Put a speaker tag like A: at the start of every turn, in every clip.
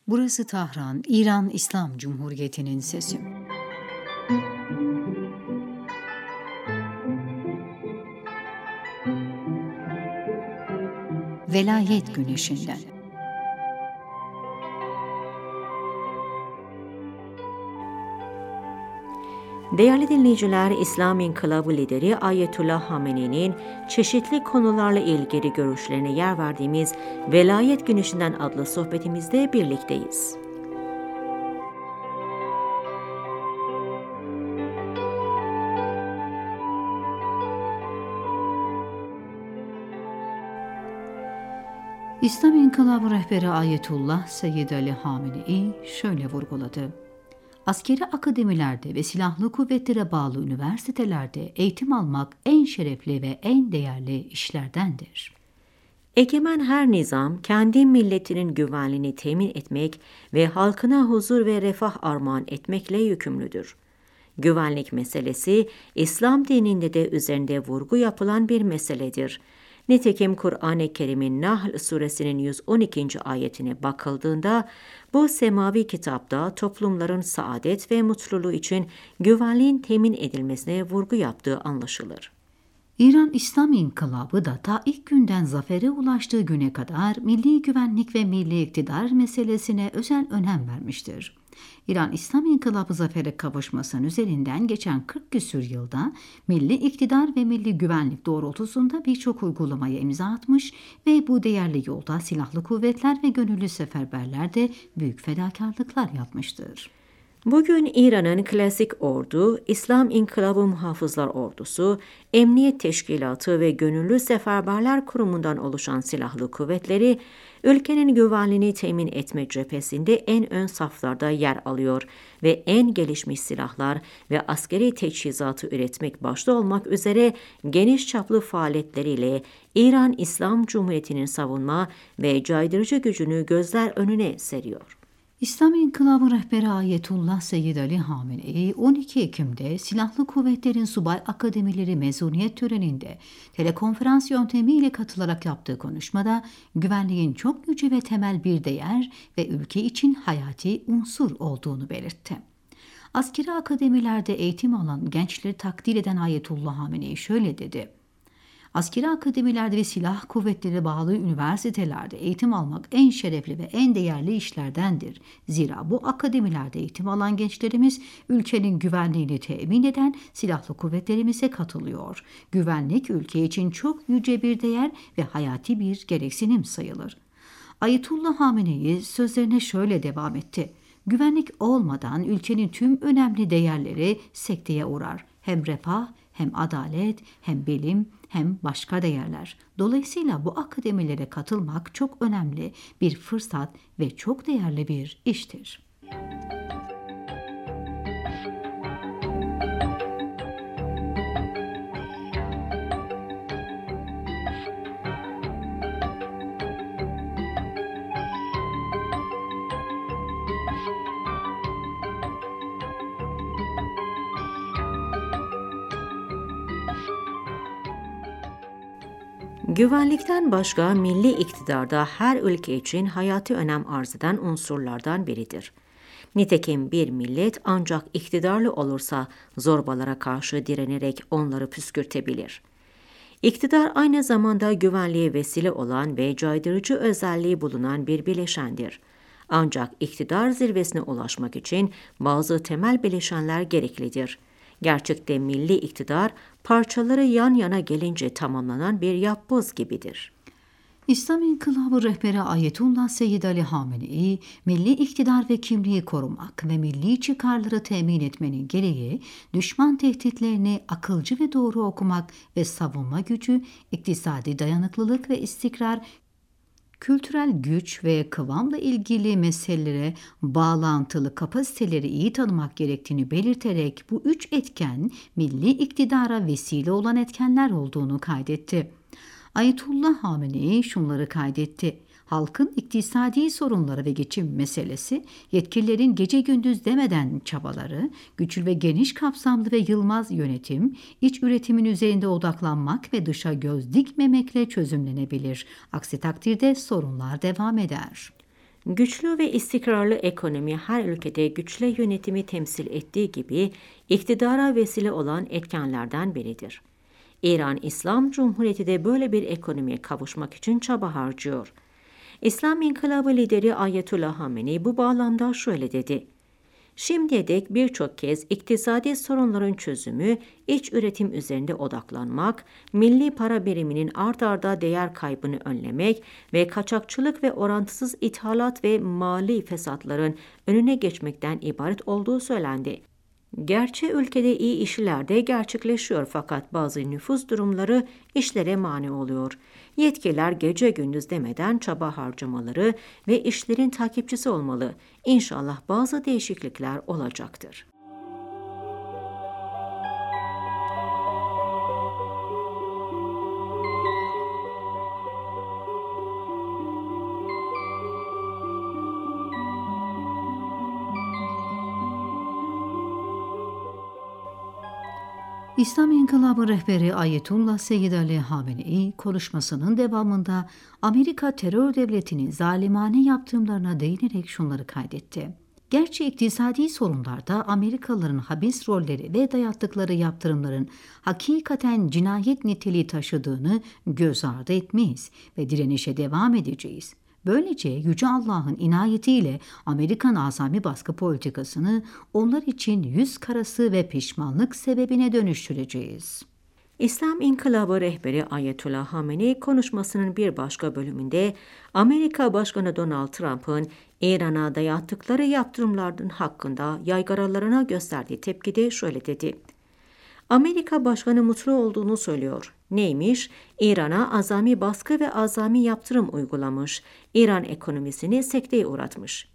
A: Burası Tahran, İran İslam Cumhuriyeti'nin sesi. Velayet Güneşi'nden.
B: Değerli dinleyiciler, İslam İnkılabı lideri Ayetullah Hamene'nin çeşitli konularla ilgili görüşlerine yer verdiğimiz Velayet Güneşi'nden adlı sohbetimizde birlikteyiz.
A: İslam İnkılabı rehberi Ayetullah Seyyid Ali Hamenei şöyle vurguladı. Askeri akademilerde ve silahlı kuvvetlere bağlı üniversitelerde eğitim almak en şerefli ve en değerli işlerdendir.
B: Egemen her nizam kendi milletinin güvenliğini temin etmek ve halkına huzur ve refah armağan etmekle yükümlüdür. Güvenlik meselesi İslam dininde de üzerinde vurgu yapılan bir meseledir. Nitekim Kur'an-ı Kerim'in Nahl suresinin 112. ayetine bakıldığında bu semavi kitapta toplumların saadet ve mutluluğu için güvenliğin temin edilmesine vurgu yaptığı anlaşılır.
A: İran İslam İnkılabı da ta ilk günden zafere ulaştığı güne kadar milli güvenlik ve milli iktidar meselesine özel önem vermiştir. İran İslam İnkılabı zafere kavuşmasının üzerinden geçen 40 küsür yılda milli iktidar ve milli güvenlik doğrultusunda birçok uygulamaya imza atmış ve bu değerli yolda silahlı kuvvetler ve gönüllü seferberler de büyük fedakarlıklar yapmıştır.
B: Bugün İran'ın klasik ordu, İslam İnkılabı Muhafızlar Ordusu, Emniyet Teşkilatı ve Gönüllü Seferberler Kurumu'ndan oluşan silahlı kuvvetleri, ülkenin güvenliğini temin etme cephesinde en ön saflarda yer alıyor ve en gelişmiş silahlar ve askeri teçhizatı üretmek başta olmak üzere geniş çaplı faaliyetleriyle İran İslam Cumhuriyeti'nin savunma ve caydırıcı gücünü gözler önüne seriyor.
A: İslam İnkılabı rehberi Ayetullah Seyyid Ali Hamenei 12 Ekim'de Silahlı Kuvvetlerin Subay Akademileri mezuniyet töreninde telekonferans yöntemiyle katılarak yaptığı konuşmada güvenliğin çok yüce ve temel bir değer ve ülke için hayati unsur olduğunu belirtti. Askeri akademilerde eğitim alan gençleri takdir eden Ayetullah Hamenei şöyle dedi. Askeri akademilerde ve silah kuvvetleri bağlı üniversitelerde eğitim almak en şerefli ve en değerli işlerdendir. Zira bu akademilerde eğitim alan gençlerimiz ülkenin güvenliğini temin eden silahlı kuvvetlerimize katılıyor. Güvenlik ülke için çok yüce bir değer ve hayati bir gereksinim sayılır. Ayetullah Hamenei sözlerine şöyle devam etti. Güvenlik olmadan ülkenin tüm önemli değerleri sekteye uğrar. Hem refah, hem adalet, hem bilim, hem başka değerler. Dolayısıyla bu akademilere katılmak çok önemli bir fırsat ve çok değerli bir iştir.
B: Güvenlikten başka milli iktidarda her ülke için hayati önem arz eden unsurlardan biridir. Nitekim bir millet ancak iktidarlı olursa zorbalara karşı direnerek onları püskürtebilir. İktidar aynı zamanda güvenliğe vesile olan ve caydırıcı özelliği bulunan bir bileşendir. Ancak iktidar zirvesine ulaşmak için bazı temel bileşenler gereklidir. Gerçekte milli iktidar parçaları yan yana gelince tamamlanan bir yapboz gibidir.
A: İslam İnkılabı rehberi Ayetullah Seyyid Ali Hamenei, milli iktidar ve kimliği korumak ve milli çıkarları temin etmenin gereği, düşman tehditlerini akılcı ve doğru okumak ve savunma gücü, iktisadi dayanıklılık ve istikrar, kültürel güç ve kıvamla ilgili meselelere bağlantılı kapasiteleri iyi tanımak gerektiğini belirterek bu üç etken milli iktidara vesile olan etkenler olduğunu kaydetti. Ayetullah Hamenei şunları kaydetti. Halkın iktisadi sorunları ve geçim meselesi, yetkililerin gece gündüz demeden çabaları, güçlü ve geniş kapsamlı ve yılmaz yönetim, iç üretimin üzerinde odaklanmak ve dışa göz dikmemekle çözümlenebilir. Aksi takdirde sorunlar devam eder.
B: Güçlü ve istikrarlı ekonomi her ülkede güçlü yönetimi temsil ettiği gibi iktidara vesile olan etkenlerden biridir. İran İslam Cumhuriyeti de böyle bir ekonomiye kavuşmak için çaba harcıyor. İslam İnkılabı lideri Ayetullah Hamenei bu bağlamda şöyle dedi: "Şimdiye dek birçok kez iktisadi sorunların çözümü, iç üretim üzerinde odaklanmak, milli para biriminin art arda değer kaybını önlemek ve kaçakçılık ve orantısız ithalat ve mali fesatların önüne geçmekten ibaret olduğu söylendi. Gerçi ülkede iyi işler de gerçekleşiyor fakat bazı nüfuz durumları işlere mani oluyor. Yetkililer gece gündüz demeden çaba harcamaları ve işlerin takipçisi olmalı. İnşallah bazı değişiklikler olacaktır."
A: İslam İnkılabı rehberi Ayetullah Seyyid Ali Hamenei konuşmasının devamında Amerika terör devletinin zalimane yaptırımlarına değinerek şunları kaydetti. Gerçi iktisadi sorunlarda Amerikalıların habis rolleri ve dayattıkları yaptırımların hakikaten cinayet niteliği taşıdığını göz ardı etmeyiz ve direnişe devam edeceğiz. Böylece Yüce Allah'ın inayetiyle Amerikan azami baskı politikasını onlar için yüz karası ve pişmanlık sebebine dönüştüreceğiz.
B: İslam İnkılabı rehberi Ayetullah Hamenei konuşmasının bir başka bölümünde Amerika Başkanı Donald Trump'ın İran'a dayattıkları yaptırımların hakkında yaygaralarına gösterdiği tepkide şöyle dedi: "Amerika Başkanı mutlu olduğunu söylüyor. Neymiş? İran'a azami baskı ve azami yaptırım uygulamış. İran ekonomisini sekteye uğratmış.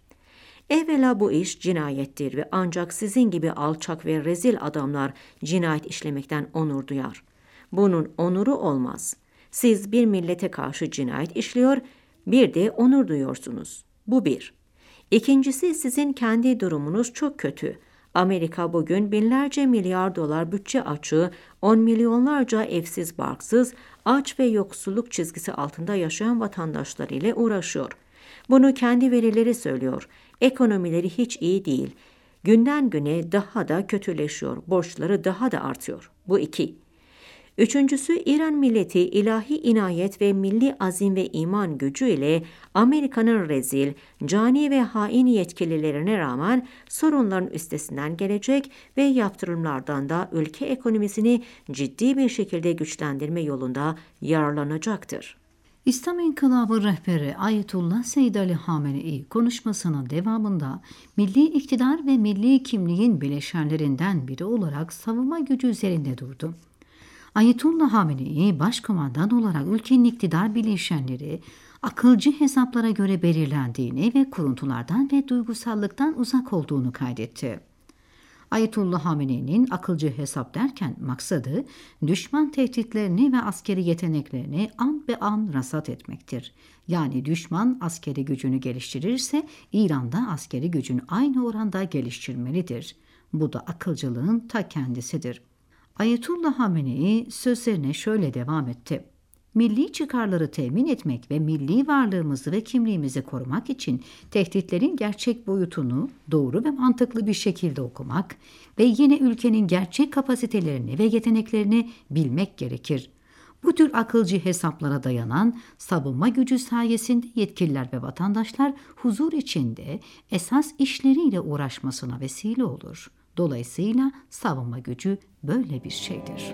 B: Evvela bu iş cinayettir ve ancak sizin gibi alçak ve rezil adamlar cinayet işlemekten onur duyar. Bunun onuru olmaz. Siz bir millete karşı cinayet işliyor, bir de onur duyuyorsunuz. Bu bir. İkincisi, sizin kendi durumunuz çok kötü. Amerika bugün binlerce milyar dolar bütçe açığı, 10 milyonlarca evsiz barksız, aç ve yoksulluk çizgisi altında yaşayan vatandaşlar ile uğraşıyor. Bunu kendi verileri söylüyor. Ekonomileri hiç iyi değil. Günden güne daha da kötüleşiyor. Borçları daha da artıyor. Bu iki. Üçüncüsü, İran milleti ilahi inayet ve milli azim ve iman gücüyle Amerika'nın rezil, cani ve hain yetkililerine rağmen sorunların üstesinden gelecek ve yaptırımlardan da ülke ekonomisini ciddi bir şekilde güçlendirme yolunda yararlanacaktır."
A: İslam İnkılabı rehberi Ayetullah Seyyid Ali Hamenei konuşmasının devamında milli iktidar ve milli kimliğin bileşenlerinden biri olarak savunma gücü üzerinde durdu. Ayetullah Hamenei başkomandan olarak ülkenin iktidar bileşenleri akılcı hesaplara göre belirlendiğini ve kuruntulardan ve duygusallıktan uzak olduğunu kaydetti. Ayetullah Hamenei'nin akılcı hesap derken maksadı düşman tehditlerini ve askeri yeteneklerini an be an rasat etmektir. Yani düşman askeri gücünü geliştirirse İran da askeri gücünü aynı oranda geliştirmelidir. Bu da akılcılığın ta kendisidir. Ayetullah Hamenei sözlerine şöyle devam etti. Milli çıkarları temin etmek ve milli varlığımızı ve kimliğimizi korumak için tehditlerin gerçek boyutunu doğru ve mantıklı bir şekilde okumak ve yine ülkenin gerçek kapasitelerini ve yeteneklerini bilmek gerekir. Bu tür akılcı hesaplara dayanan savunma gücü sayesinde yetkililer ve vatandaşlar huzur içinde esas işleriyle uğraşmasına vesile olur. Dolayısıyla savunma gücü böyle bir şeydir.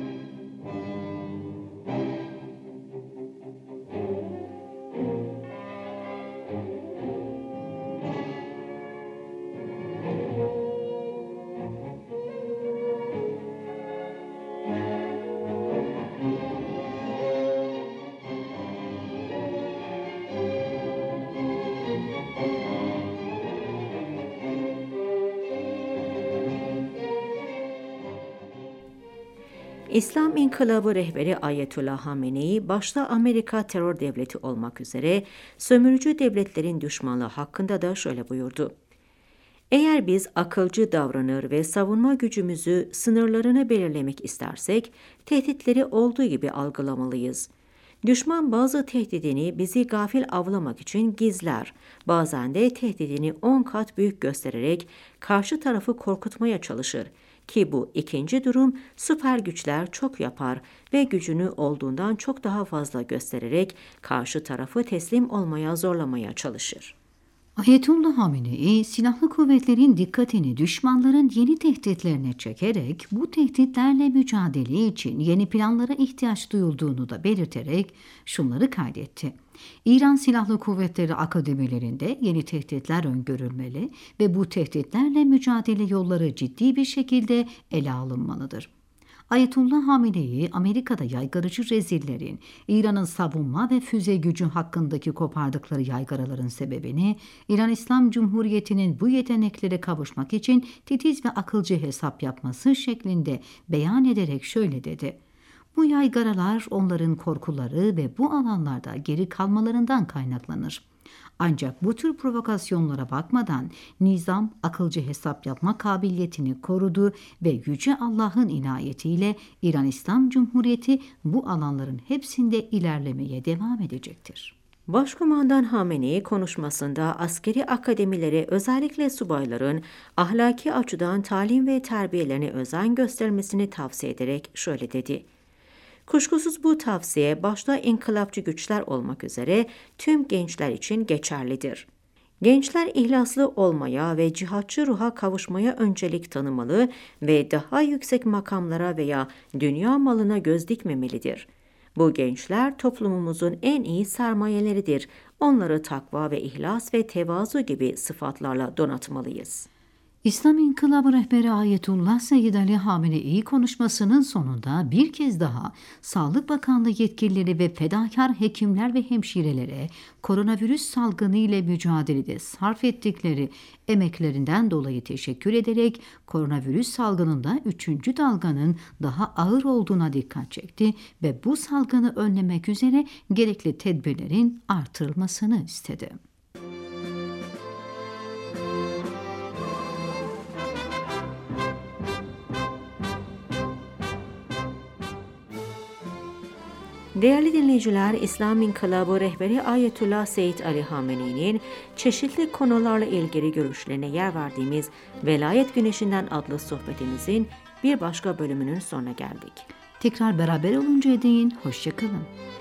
B: İslam İnkılabı rehberi Ayetullah Hamenei, başta Amerika terör devleti olmak üzere sömürücü devletlerin düşmanlığı hakkında da şöyle buyurdu: "Eğer biz akılcı davranır ve savunma gücümüzü sınırlarını belirlemek istersek, tehditleri olduğu gibi algılamalıyız. Düşman bazı tehdidini bizi gafil avlamak için gizler. Bazen de tehdidini 10 kat büyük göstererek karşı tarafı korkutmaya çalışır. Ki bu ikinci durum süper güçler çok yapar ve gücünü olduğundan çok daha fazla göstererek karşı tarafı teslim olmaya zorlamaya çalışır.
A: Ayetullah Hamenei, silahlı kuvvetlerin dikkatini düşmanların yeni tehditlerine çekerek bu tehditlerle mücadele için yeni planlara ihtiyaç duyulduğunu da belirterek şunları kaydetti. İran Silahlı Kuvvetleri akademilerinde yeni tehditler öngörülmeli ve bu tehditlerle mücadele yolları ciddi bir şekilde ele alınmalıdır. Ayetullah Hamenei, Amerika'da yaygaracı rezillerin İran'ın savunma ve füze gücü hakkındaki kopardıkları yaygaraların sebebini, İran İslam Cumhuriyeti'nin bu yeteneklere kavuşmak için titiz ve akılcı hesap yapması şeklinde beyan ederek şöyle dedi. Bu yaygaralar onların korkuları ve bu alanlarda geri kalmalarından kaynaklanır. Ancak bu tür provokasyonlara bakmadan nizam akılcı hesap yapma kabiliyetini korudu ve Yüce Allah'ın inayetiyle İran İslam Cumhuriyeti bu alanların hepsinde ilerlemeye devam edecektir.
B: Başkumandan Hamenei konuşmasında askeri akademilere özellikle subayların ahlaki açıdan talim ve terbiyelerine özen göstermesini tavsiye ederek şöyle dedi. Kuşkusuz bu tavsiye başta inkılapçı güçler olmak üzere tüm gençler için geçerlidir. Gençler ihlaslı olmaya ve cihatçı ruha kavuşmaya öncelik tanımalı ve daha yüksek makamlara veya dünya malına göz dikmemelidir. Bu gençler toplumumuzun en iyi sermayeleridir. Onları takva ve ihlas ve tevazu gibi sıfatlarla donatmalıyız.
A: İslam İnkılabı rehberi Ayetullah Seyyid Ali Hamenei konuşmasının sonunda bir kez daha Sağlık Bakanlığı yetkilileri ve fedakar hekimler ve hemşirelere koronavirüs salgını ile mücadelede sarf ettikleri emeklerinden dolayı teşekkür ederek koronavirüs salgınında 3. dalganın daha ağır olduğuna dikkat çekti ve bu salgını önlemek üzere gerekli tedbirlerin artırılmasını istedi.
B: Değerli dinleyiciler, İslam İnkılabı rehberi Ayetullah Seyyid Ali Hamenei'nin çeşitli konularla ilgili görüşlerine yer verdiğimiz Velayet Güneşinden adlı sohbetimizin bir başka bölümünün sonuna geldik.
A: Tekrar beraber oluncaya değin, hoşça kalın.